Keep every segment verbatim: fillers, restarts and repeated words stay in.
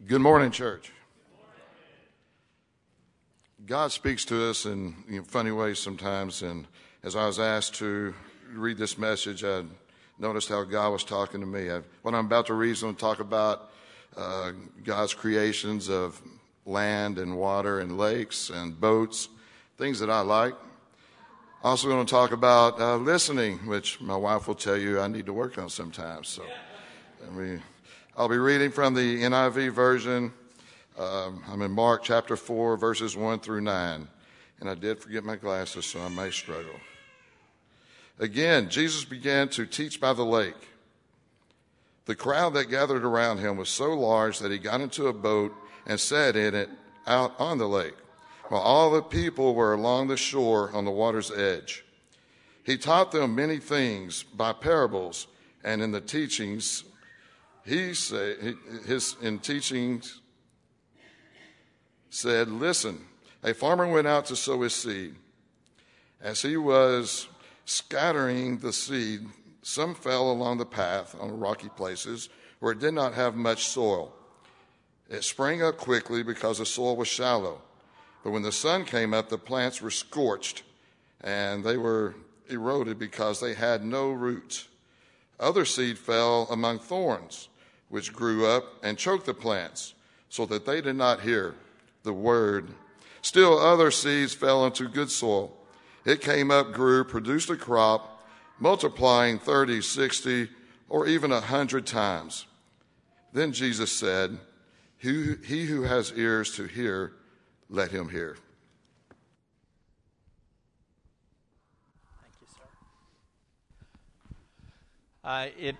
Good morning, church. God speaks to us in you know, funny ways sometimes, and as I was asked to read this message, I noticed how God was talking to me. I, what I'm about to read is going to talk about uh, God's creations of land and water and lakes and boats, things that I like. Also going to talk about uh, listening, which my wife will tell you I need to work on sometimes. So I mean, I'll be reading from the N I V version. Um, I'm in Mark chapter four, verses one through nine. And I did forget my glasses, so I may struggle. Again, Jesus began to teach by the lake. The crowd that gathered around him was so large that he got into a boat and sat in it out on the lake, while all the people were along the shore on the water's edge. He taught them many things by parables, and in the teachings, he said, his in teachings said, "Listen, a farmer went out to sow his seed. As he was scattering the seed, some fell along the path on rocky places where it did not have much soil. It sprang up quickly because the soil was shallow. But when the sun came up, the plants were scorched, and they were eroded because they had no roots. Other seed fell among thorns, which grew up and choked the plants, so that they did not hear the word. Still other seeds fell into good soil. It came up, grew, produced a crop, multiplying thirty, sixty, or even a hundred times." Then Jesus said, "He, he who has ears to hear, let him hear." Thank you, sir. Uh, it,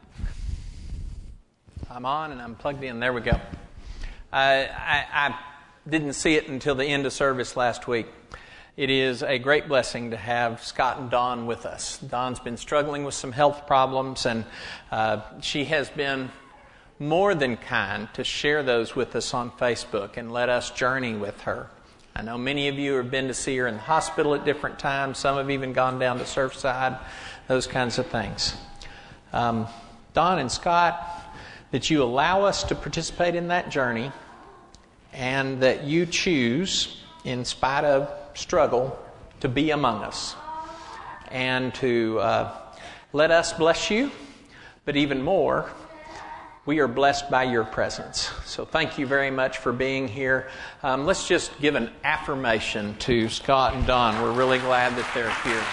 I'm on and I'm plugged in. There we go. Uh, I, I didn't see it until the end of service last week. It is a great blessing to have Scott and Dawn with us. Dawn's been struggling with some health problems, and uh, she has been more than kind to share those with us on Facebook and let us journey with her. I know many of you have been to see her in the hospital at different times. Some have even gone down to Surfside, those kinds of things. Um, Dawn and Scott, that you allow us to participate in that journey, and that you choose, in spite of struggle, to be among us and to uh, let us bless you, but even more, we are blessed by your presence. So thank you very much for being here. Um, let's just give an affirmation to Scott and Dawn. We're really glad that they're here.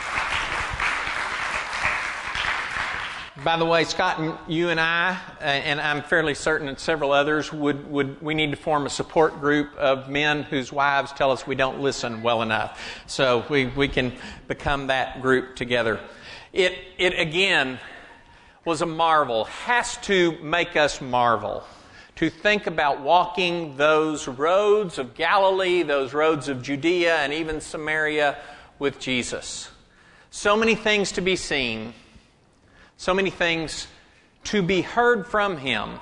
By the way, Scott and you and I, and I'm fairly certain that several others, would, would we need to form a support group of men whose wives tell us we don't listen well enough. So we, we can become that group together. It, it again was a marvel, has to make us marvel, to think about walking those roads of Galilee, those roads of Judea, and even Samaria with Jesus. So many things to be seen. So many things to be heard from him.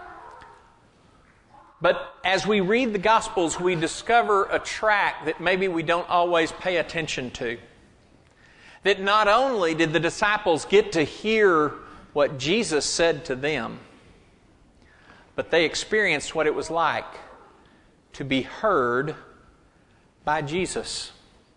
But as we read the Gospels, we discover a track that maybe we don't always pay attention to. That not only did the disciples get to hear what Jesus said to them, but they experienced what it was like to be heard by Jesus.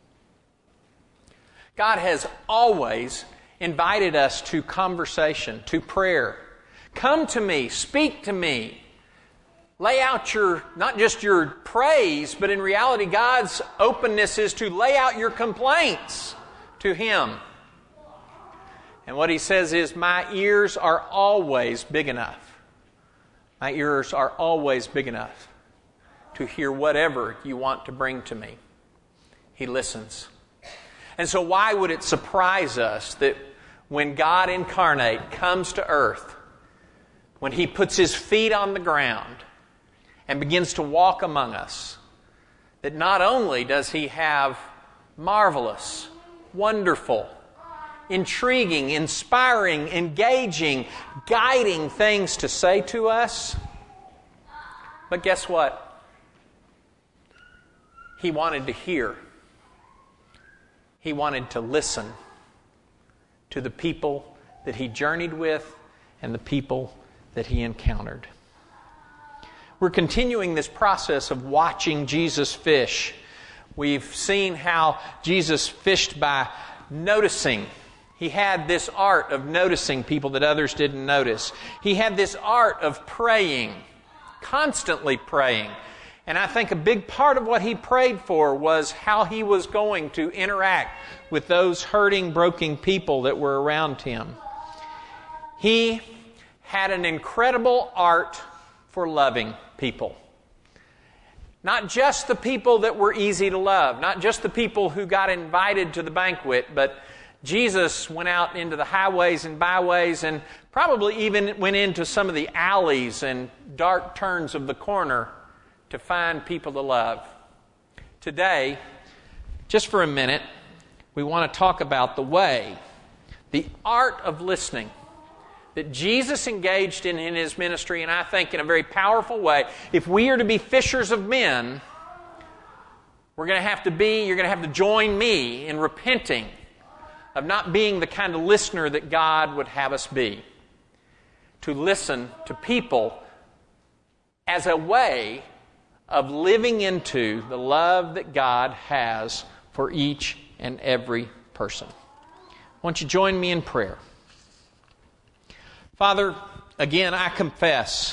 God has always invited us to conversation, to prayer. Come to me, speak to me. Lay out your, not just your praise, but in reality, God's openness is to lay out your complaints to him. And what he says is, my ears are always big enough. My ears are always big enough to hear whatever you want to bring to me. He listens. And so why would it surprise us that when God incarnate comes to earth, when he puts his feet on the ground and begins to walk among us, that not only does he have marvelous, wonderful, intriguing, inspiring, engaging, guiding things to say to us, but guess what? He wanted to hear. He wanted to listen to the people that he journeyed with and the people that he encountered. we're continuing this process of watching Jesus fish. We've seen how Jesus fished by noticing. He had this art of noticing people that others didn't notice. He had this art of praying, constantly praying. And I think a big part of what he prayed for was how he was going to interact with those hurting, broken people that were around him. He had an incredible art for loving people. Not just the people that were easy to love, not just the people who got invited to the banquet, but Jesus went out into the highways and byways and probably even went into some of the alleys and dark turns of the corner to find people to love. Today, just for a minute, we want to talk about the way, the art of listening that Jesus engaged in in His ministry, and I think in a very powerful way. If we are to be fishers of men, we're going to have to be, you're going to have to join me in repenting of not being the kind of listener that God would have us be. To listen to people as a way of living into the love that God has for each and every person. Won't you join me in prayer? Father, again, I confess,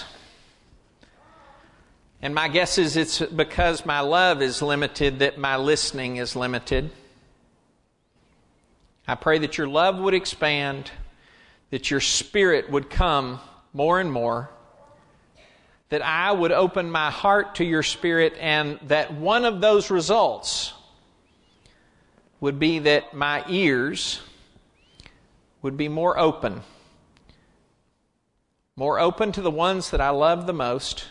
and my guess is it's because my love is limited that my listening is limited. I pray that your love would expand, that your Spirit would come more and more, that I would open my heart to your Spirit, and that one of those results would be that my ears would be more open. More open to the ones that I love the most,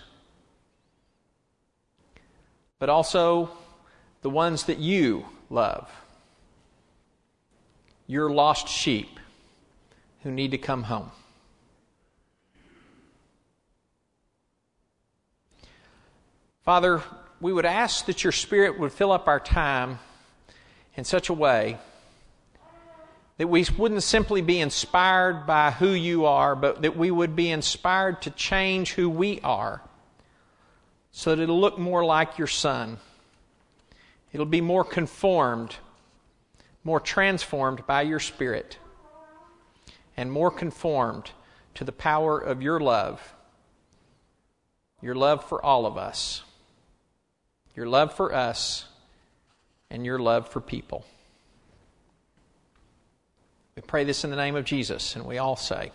but also the ones that you love. Your lost sheep who need to come home. Father, we would ask that your Spirit would fill up our time in such a way that we wouldn't simply be inspired by who you are, but that we would be inspired to change who we are so that it'll look more like your Son. It'll be more conformed, more transformed by your Spirit, and more conformed to the power of your love, your love for all of us, your love for us, and your love for people. We pray this in the name of Jesus, and we all say.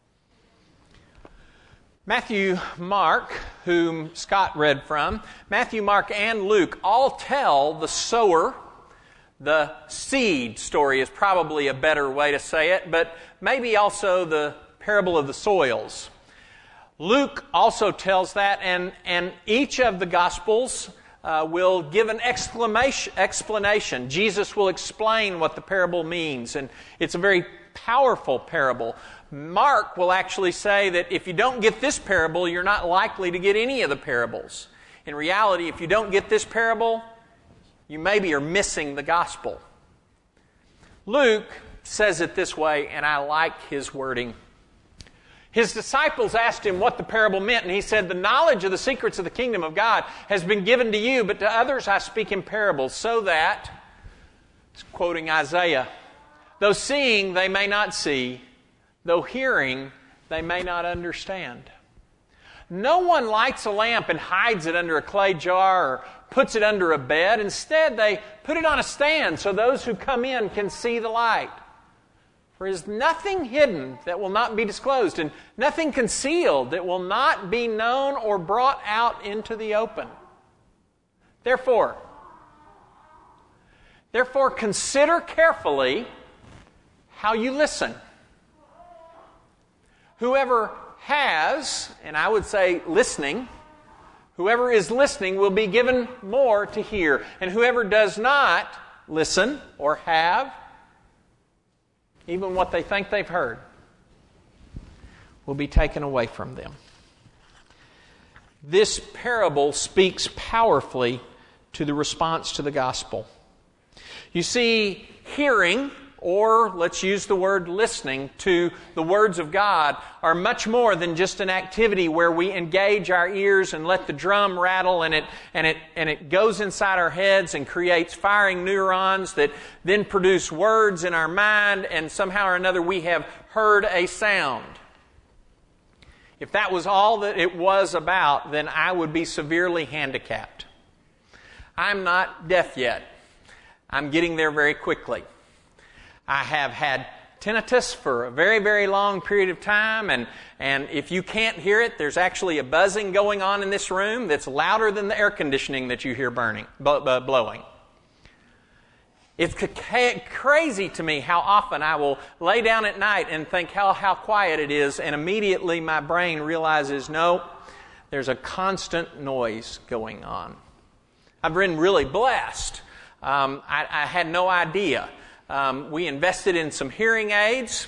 Matthew, Mark, whom Scott read from, Matthew, Mark, and Luke all tell the sower, the seed story is probably a better way to say it, but maybe also the parable of the soils. Luke also tells that, and, and each of the Gospels Uh, will give an exclamation, explanation. Jesus will explain what the parable means, and it's a very powerful parable. Mark will actually say that if you don't get this parable, you're not likely to get any of the parables. In reality, if you don't get this parable, you maybe are missing the gospel. Luke says it this way, and I like his wording. His disciples asked him what the parable meant, and he said, "The knowledge of the secrets of the kingdom of God has been given to you, but to others I speak in parables, so that," quoting Isaiah, "though seeing they may not see, though hearing they may not understand." No one lights a lamp and hides it under a clay jar or puts it under a bed. Instead, they put it on a stand so those who come in can see the light. For there is nothing hidden that will not be disclosed, and nothing concealed that will not be known or brought out into the open. Therefore, therefore consider carefully how you listen. Whoever has, and I would say listening, whoever is listening will be given more to hear. And whoever does not listen or have, even what they think they've heard, will be taken away from them. This parable speaks powerfully to the response to the gospel. You see, hearing or let's use the word listening to the words of God, are much more than just an activity where we engage our ears and let the drum rattle and it and it and it goes inside our heads and creates firing neurons that then produce words in our mind, and somehow or another we have heard a sound. If that was all that it was about, then I would be severely handicapped. I'm not deaf yet. I'm getting there very quickly. I have had tinnitus for a very, very long period of time, and, and if you can't hear it, there's actually a buzzing going on in this room that's louder than the air conditioning that you hear burning, blowing. It's crazy to me how often I will lay down at night and think how, how quiet it is, and immediately my brain realizes, no, there's a constant noise going on. I've been really blessed. Um, I, I had no idea. Um, we invested in some hearing aids,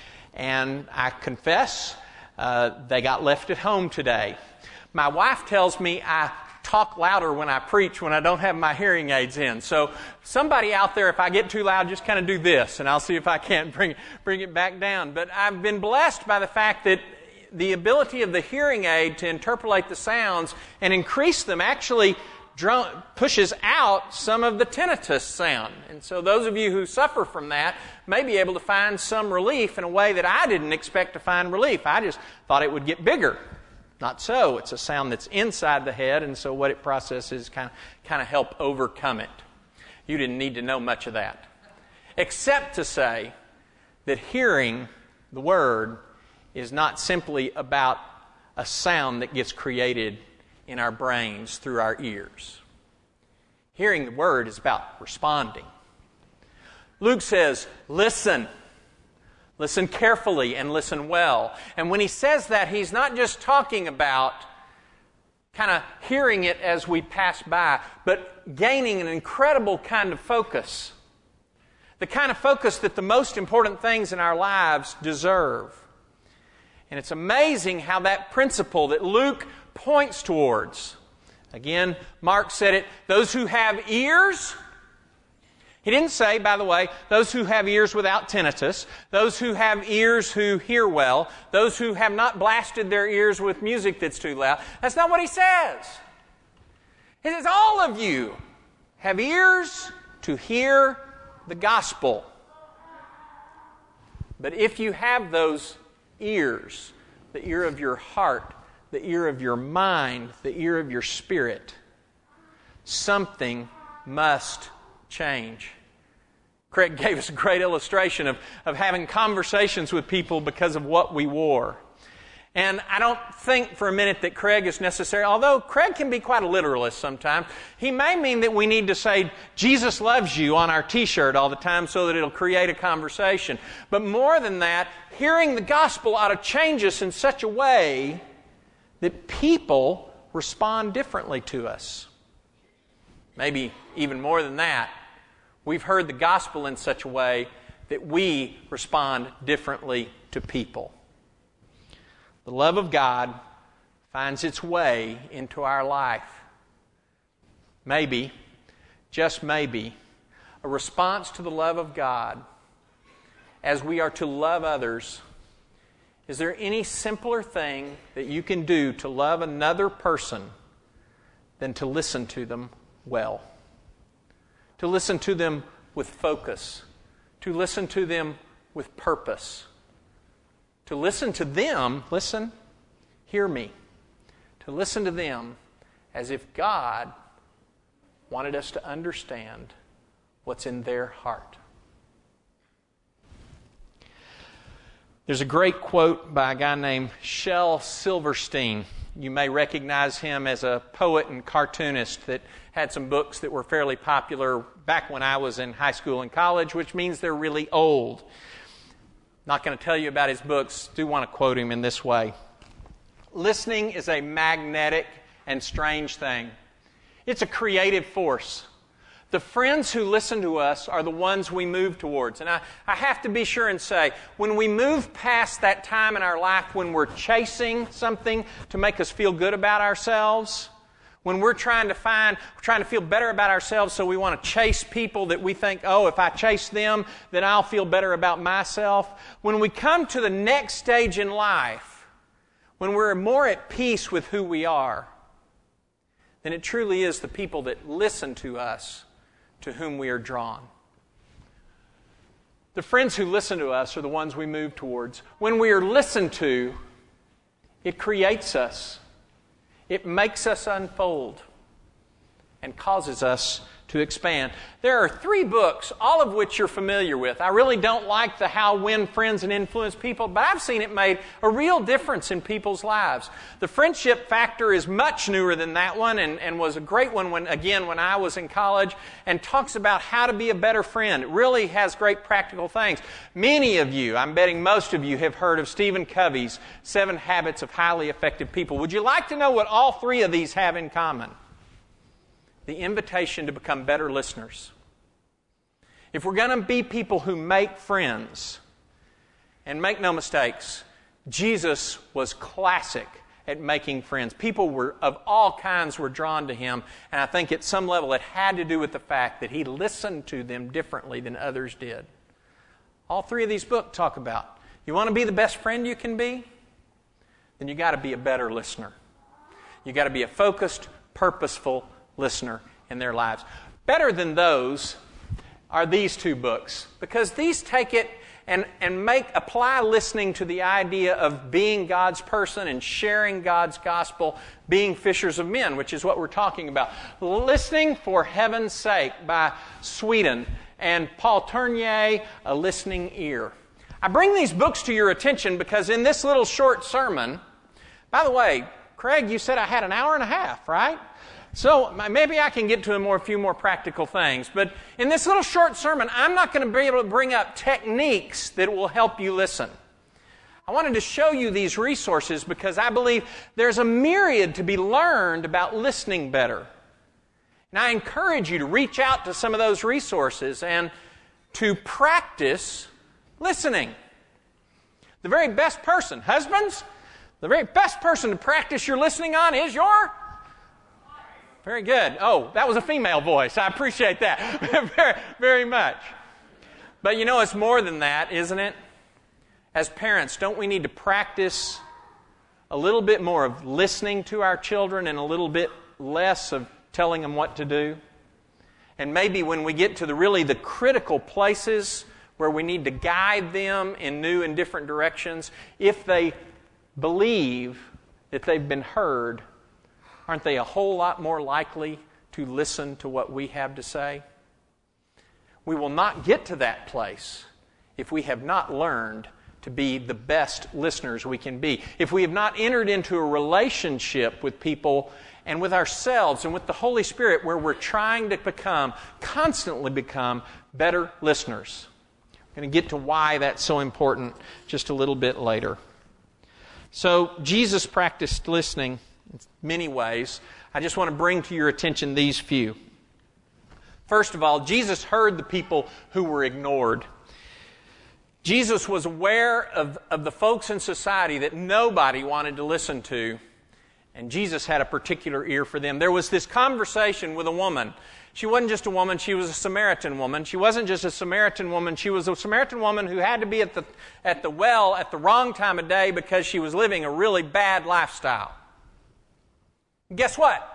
and I confess, uh, they got left at home today. My wife tells me I talk louder when I preach when I don't have my hearing aids in. So somebody out there, if I get too loud, just kind of do this, and I'll see if I can't bring, bring it back down. But I've been blessed by the fact that the ability of the hearing aid to interpolate the sounds and increase them actually drum, pushes out some of the tinnitus sound. And so those of you who suffer from that may be able to find some relief in a way that I didn't expect to find relief. I just thought it would get bigger. Not so. It's a sound that's inside the head, and so what it processes kind of, kind of help overcome it. You didn't need to know much of that. Except to say that hearing the Word is not simply about a sound that gets created in our brains through our ears. Hearing the Word is about responding. Luke says, listen. Listen carefully and listen well. And when he says that, he's not just talking about kind of hearing it as we pass by, but gaining an incredible kind of focus. The kind of focus that the most important things in our lives deserve. And it's amazing how that principle that Luke points towards. Again, Mark said it, those who have ears. He didn't say, by the way, those who have ears without tinnitus, those who have ears who hear well, those who have not blasted their ears with music that's too loud. That's not what he says. He says, all of you have ears to hear the gospel. But if you have those ears, the ear of your heart, the ear of your mind, the ear of your spirit, something must change. Craig gave us a great illustration of, of having conversations with people because of what we wore. And I don't think for a minute that Craig is necessary, although Craig can be quite a literalist sometimes. He may mean that we need to say, Jesus loves you on our t-shirt all the time so that it'll create a conversation. But more than that, hearing the gospel ought to change us in such a way that people respond differently to us. Maybe even more than that, we've heard the gospel in such a way that we respond differently to people. The love of God finds its way into our life. Maybe, just maybe, a response to the love of God as we are to love others. Is there any simpler thing that you can do to love another person than to listen to them well? To listen to them with focus. To listen to them with purpose. To listen to them, listen, hear me. To listen to them as if God wanted us to understand what's in their heart. There's a great quote by a guy named Shel Silverstein. You may recognize him as a poet and cartoonist that had some books that were fairly popular back when I was in high school and college, which means they're really old. Not going to tell you about his books. Do want to quote him in this way. Listening is a magnetic and strange thing. It's a creative force. The friends who listen to us are the ones we move towards. And I, I have to be sure and say, when we move past that time in our life when we're chasing something to make us feel good about ourselves, When we're trying to find, we're trying to feel better about ourselves, so we want to chase people that we think, oh, if I chase them, then I'll feel better about myself. When we come to the next stage in life, when we're more at peace with who we are, then it truly is the people that listen to us to whom we are drawn. The friends who listen to us are the ones we move towards. When we are listened to, it creates us. It makes us unfold and causes us to expand. There are three books, all of which you're familiar with. I really don't like the How Win Friends and Influence People, but I've seen it made a real difference in people's lives. The Friendship Factor is much newer than that one and, and was a great one, when again, when I was in college, and talks about how to be a better friend. It really has great practical things. Many of you, I'm betting most of you, have heard of Stephen Covey's Seven Habits of Highly Effective People. Would you like to know what all three of these have in common? The invitation to become better listeners. If we're going to be people who make friends, and make no mistakes, Jesus was classic at making friends. People were of all kinds were drawn to him, and I think at some level it had to do with the fact that he listened to them differently than others did. All three of these books talk about, you want to be the best friend you can be? Then you got to be a better listener. You got to be a focused, purposeful listener in their lives. Better than those are these two books, because these take it and, and make apply listening to the idea of being God's person and sharing God's gospel, being fishers of men, which is what we're talking about. Listening for Heaven's Sake by Sweden, and Paul Tournier, A Listening Ear. I bring these books to your attention because in this little short sermon, by the way, Craig, you said I had an hour and a half, right? So maybe I can get to a more, few more practical things. But in this little short sermon, I'm not going to be able to bring up techniques that will help you listen. I wanted to show you these resources because I believe there's a myriad to be learned about listening better. And I encourage you to reach out to some of those resources and to practice listening. The very best person, husbands, the very best person to practice your listening on is your... Very good. Oh, that was a female voice. I appreciate that very, very much. But you know, it's more than that, isn't it? As parents, don't we need to practice a little bit more of listening to our children and a little bit less of telling them what to do? And maybe when we get to the really the critical places where we need to guide them in new and different directions, if they believe that they've been heard, aren't they a whole lot more likely to listen to what we have to say? We will not get to that place if we have not learned to be the best listeners we can be. If we have not entered into a relationship with people and with ourselves and with the Holy Spirit where we're trying to become, constantly become, better listeners. I'm going to get to why that's so important just a little bit later. So, Jesus practiced listening in many ways. I just want to bring to your attention these few. First of all, Jesus heard the people who were ignored. Jesus was aware of, of the folks in society that nobody wanted to listen to, and Jesus had a particular ear for them. There was this conversation with a woman. She wasn't just a woman, she was a Samaritan woman. She wasn't just a Samaritan woman, she was a Samaritan woman who had to be at the, at the well at the wrong time of day because she was living a really bad lifestyle. Guess what?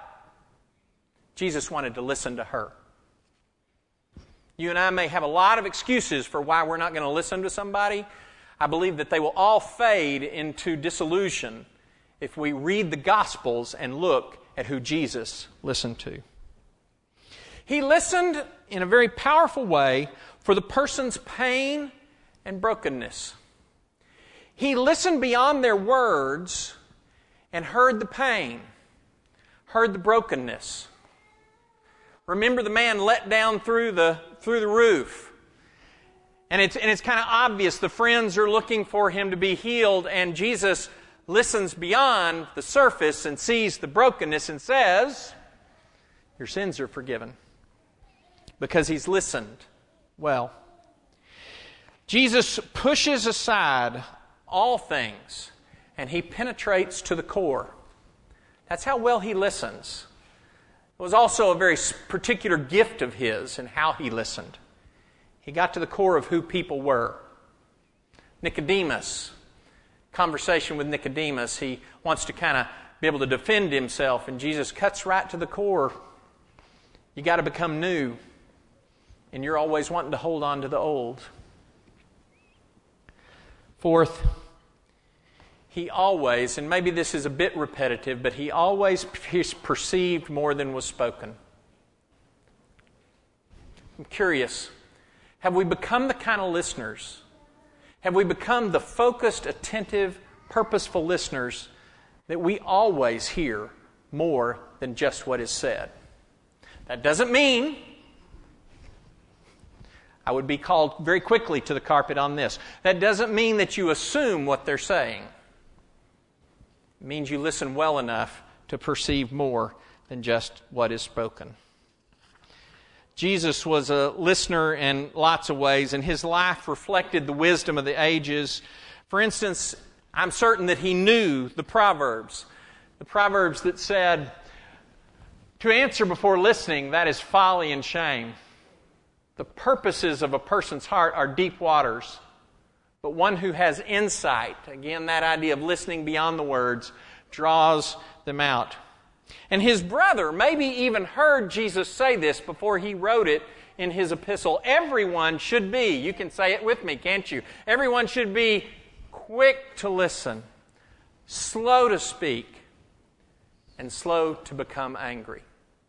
Jesus wanted to listen to her. You and I may have a lot of excuses for why we're not going to listen to somebody. I believe that they will all fade into disillusion if we read the Gospels and look at who Jesus listened to. He listened in a very powerful way for the person's pain and brokenness. He listened beyond their words and heard the pain, heard the brokenness. Remember the man let down through the through the roof. And it's and it's kind of obvious the friends are looking for him to be healed, and Jesus listens beyond the surface and sees the brokenness and says, "Your sins are forgiven." Because he's listened well. Jesus pushes aside all things and he penetrates to the core. That's how well he listens. It was also a very particular gift of his in how he listened. He got to the core of who people were. Nicodemus, conversation with Nicodemus, he wants to kind of be able to defend himself, and Jesus cuts right to the core. You got to become new, and you're always wanting to hold on to the old. Fourth, he always, and maybe this is a bit repetitive, but he always perceived more than was spoken. I'm curious, have we become the kind of listeners? Have we become the focused, attentive, purposeful listeners that we always hear more than just what is said? That doesn't mean I would be called very quickly to the carpet on this. That doesn't mean that you assume what they're saying. It means you listen well enough to perceive more than just what is spoken. Jesus was a listener in lots of ways, and his life reflected the wisdom of the ages. For instance, I'm certain that he knew the Proverbs. The Proverbs that said, to answer before listening, that is folly and shame. The purposes of a person's heart are deep waters. But one who has insight, again, that idea of listening beyond the words, draws them out. And his brother maybe even heard Jesus say this before he wrote it in his epistle. Everyone should be, you can say it with me, can't you? Everyone should be quick to listen, slow to speak, and slow to become angry.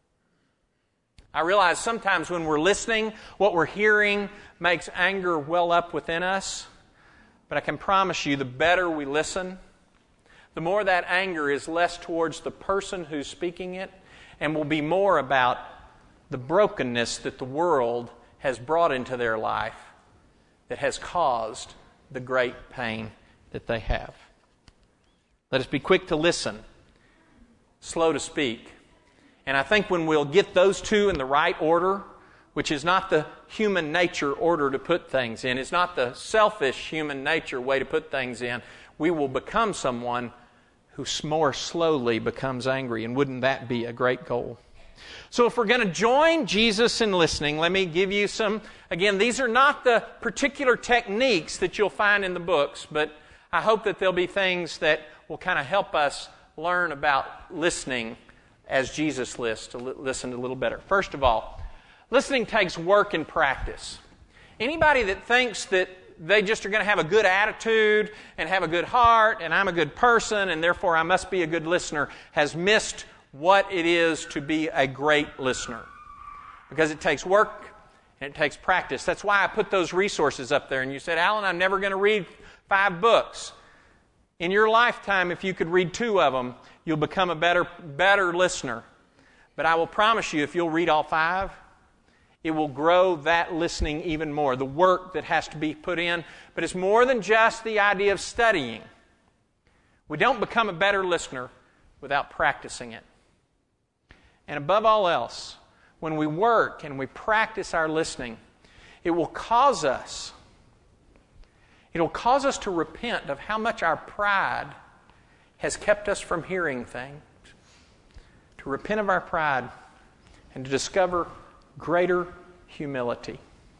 I realize sometimes when we're listening, what we're hearing makes anger well up within us. But I can promise you, the better we listen, the more that anger is less towards the person who's speaking it, and will be more about the brokenness that the world has brought into their life that has caused the great pain that they have. Let us be quick to listen, slow to speak. And I think when we'll get those two in the right order, which is not the human nature order to put things in, it's not the selfish human nature way to put things in, we will become someone who more slowly becomes angry. And wouldn't that be a great goal? So if we're going to join Jesus in listening, let me give you some, again, these are not the particular techniques that you'll find in the books, but I hope that there'll be things that will kind of help us learn about listening as Jesus lists, to li- listen a little better. First of all, listening takes work and practice. Anybody that thinks that they just are going to have a good attitude and have a good heart and I'm a good person and therefore I must be a good listener has missed what it is to be a great listener. Because it takes work and it takes practice. That's why I put those resources up there. And you said, Alan, I'm never going to read five books. In your lifetime, if you could read two of them, you'll become a better, better listener. But I will promise you, if you'll read all five, it will grow that listening even more. The work that has to be put in. But it's more than just the idea of studying. We don't become a better listener without practicing it. And above all else, when we work and we practice our listening, it will cause us, it will cause us to repent of how much our pride has kept us from hearing things. To repent of our pride and to discover greater humility.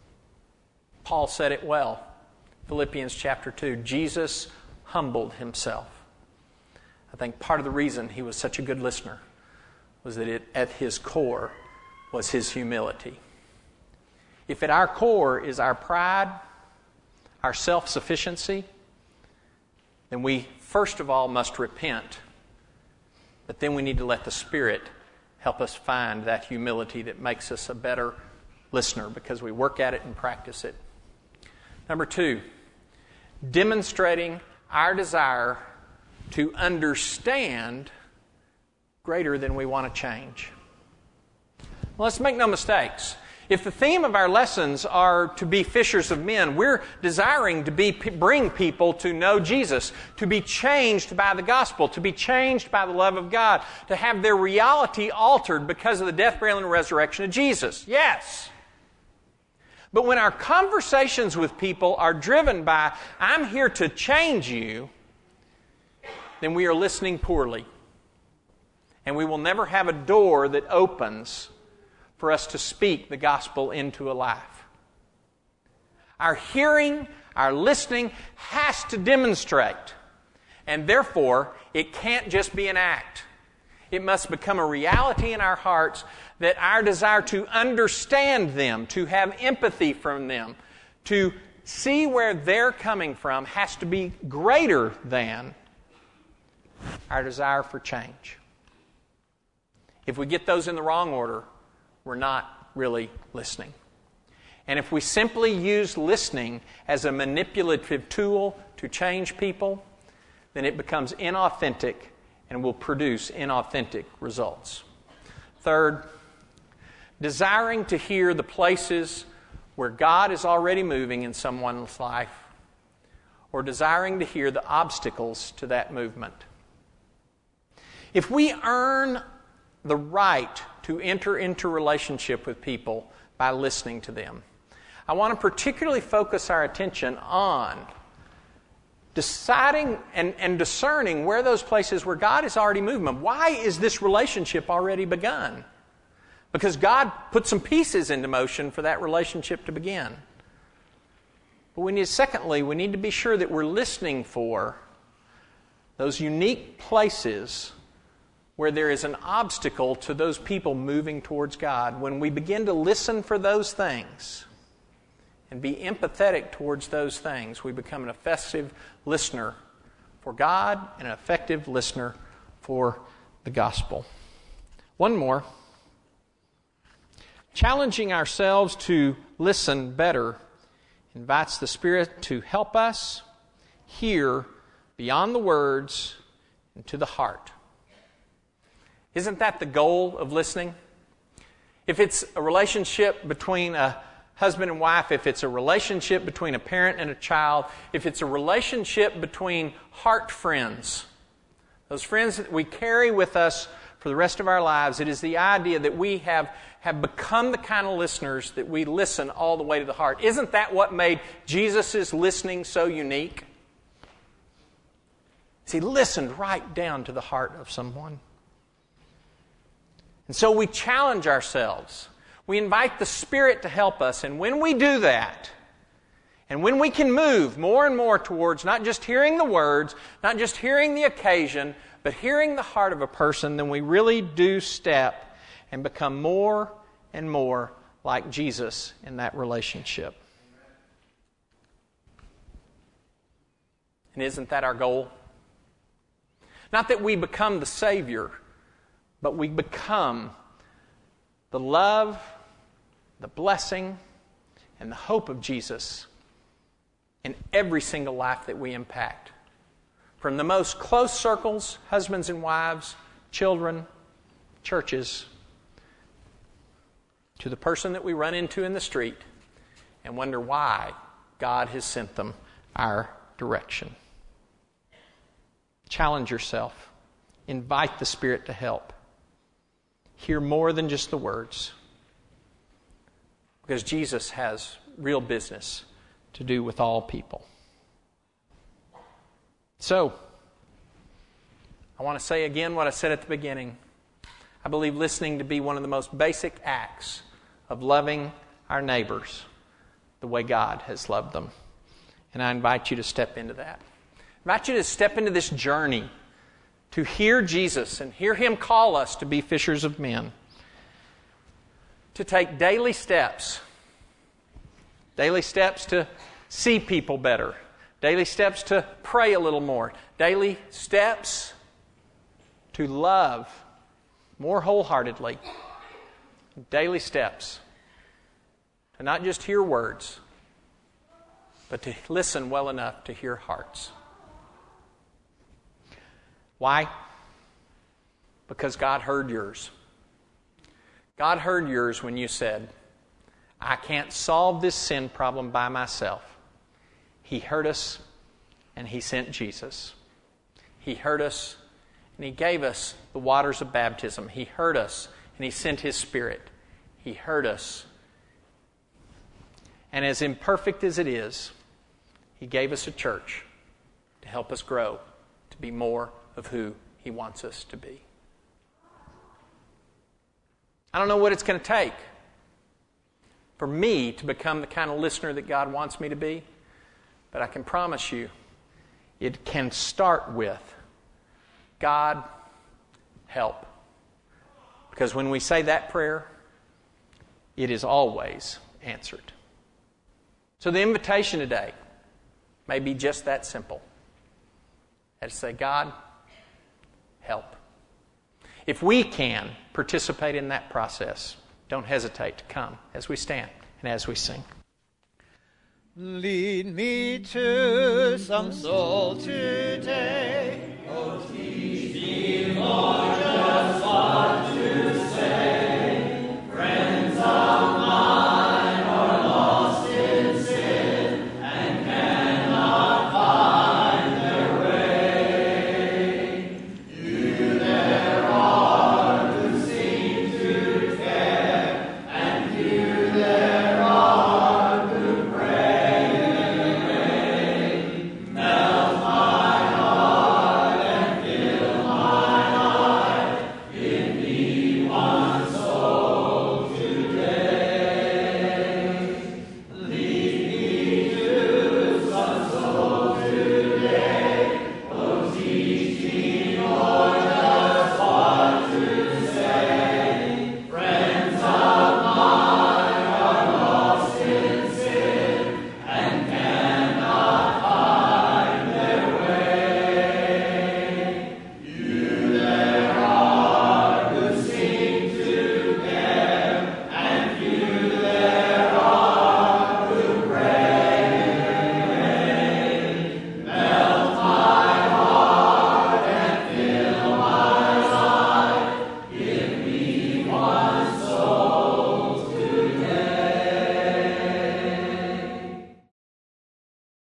Paul said it well. Philippians chapter two. Jesus humbled himself. I think part of the reason he was such a good listener was that it, at his core was his humility. If at our core is our pride, our self-sufficiency, then we first of all must repent. But then we need to let the Spirit help us find that humility that makes us a better listener because we work at it and practice it. Number two, demonstrating our desire to understand greater than we want to change. Well, let's make no mistakes. If the theme of our lessons are to be fishers of men, we're desiring to be bring people to know Jesus, to be changed by the gospel, to be changed by the love of God, to have their reality altered because of the death, burial, and resurrection of Jesus. Yes. But when our conversations with people are driven by, I'm here to change you, then we are listening poorly. And we will never have a door that opens for us to speak the gospel into a life. Our hearing, our listening has to demonstrate. And therefore, it can't just be an act. It must become a reality in our hearts that our desire to understand them, to have empathy from them, to see where they're coming from has to be greater than our desire for change. If we get those in the wrong order, we're not really listening. And if we simply use listening as a manipulative tool to change people, then it becomes inauthentic and will produce inauthentic results. Third, desiring to hear the places where God is already moving in someone's life, or desiring to hear the obstacles to that movement. If we earn the right to enter into relationship with people by listening to them, I want to particularly focus our attention on deciding and, and discerning where those places where God is already moving. Why is this relationship already begun? Because God put some pieces into motion for that relationship to begin. But we need, secondly, we need to be sure that we're listening for those unique places where there is an obstacle to those people moving towards God. When we begin to listen for those things and be empathetic towards those things, we become an effective listener for God and an effective listener for the gospel. One more. Challenging ourselves to listen better invites the Spirit to help us hear beyond the words and to the heart. Isn't that the goal of listening? If it's a relationship between a husband and wife, if it's a relationship between a parent and a child, if it's a relationship between heart friends, those friends that we carry with us for the rest of our lives, it is the idea that we have, have become the kind of listeners that we listen all the way to the heart. Isn't that what made Jesus' listening so unique? He listened right down to the heart of someone. And so we challenge ourselves. We invite the Spirit to help us. And when we do that, and when we can move more and more towards not just hearing the words, not just hearing the occasion, but hearing the heart of a person, then we really do step and become more and more like Jesus in that relationship. And isn't that our goal? Not that we become the Savior, but we become the love, the blessing, and the hope of Jesus in every single life that we impact. From the most close circles, husbands and wives, children, churches, to the person that we run into in the street and wonder why God has sent them our direction. Challenge yourself. Invite the Spirit to help. Hear more than just the words. Because Jesus has real business to do with all people. So, I want to say again what I said at the beginning. I believe listening to be one of the most basic acts of loving our neighbors the way God has loved them. And I invite you to step into that. I invite you to step into this journey to hear Jesus and hear Him call us to be fishers of men. To take daily steps. Daily steps to see people better. Daily steps to pray a little more. Daily steps to love more wholeheartedly. Daily steps to not just hear words, but to listen well enough to hear hearts. Why? Because God heard yours. God heard yours when you said, I can't solve this sin problem by myself. He heard us and He sent Jesus. He heard us and He gave us the waters of baptism. He heard us and He sent His Spirit. He heard us. And as imperfect as it is, He gave us a church to help us grow to be more of who He wants us to be. I don't know what it's going to take for me to become the kind of listener that God wants me to be, but I can promise you it can start with, God, help. Because when we say that prayer, it is always answered. So the invitation today may be just that simple. And to say, God, help. If we can participate in that process, don't hesitate to come as we stand and as we sing. Lead me to some soul today, oh teach me, Lord.